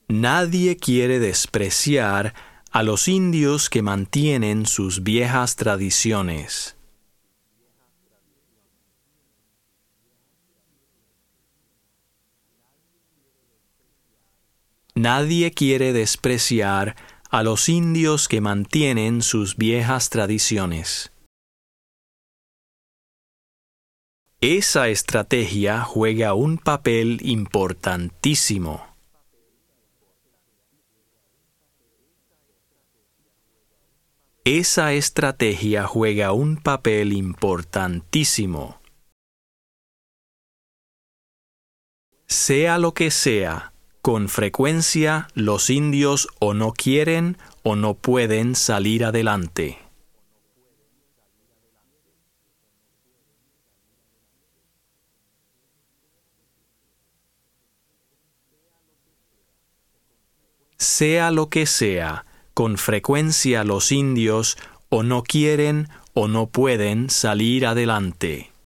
Nadie quiere despreciar a los indios que mantienen sus viejas tradiciones. Nadie quiere despreciar a los indios que mantienen sus viejas tradiciones. Esa estrategia juega un papel importantísimo. Esa estrategia juega un papel importantísimo. Sea lo que sea, con frecuencia los indios o no quieren o no pueden salir adelante. Sea lo que sea, con frecuencia los indios o no quieren o no pueden salir adelante.